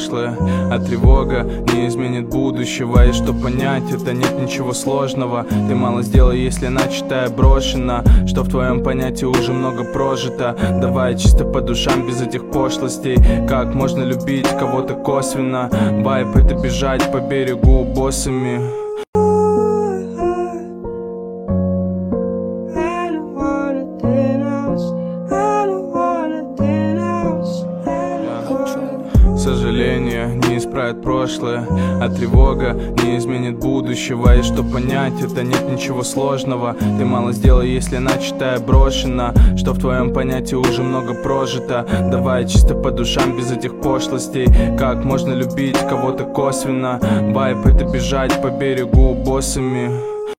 прошлое, а тревога не изменит будущего. И что понять, это нет ничего сложного. Ты мало сделай, если начатая брошена, что в твоем понятии уже много прожито. Давай чисто по душам, без этих пошлостей. Как можно любить кого-то косвенно? Вайб — это бежать по берегу боссами. Сожаление не исправит прошлое, а тревога не изменит будущего. И что понять, это нет ничего сложного. Ты мало сделай, если начатая брошена, что в твоем понятии уже много прожито. Давай чисто по душам, без этих пошлостей. Как можно любить кого-то косвенно? Вайб — это бежать по берегу боссами.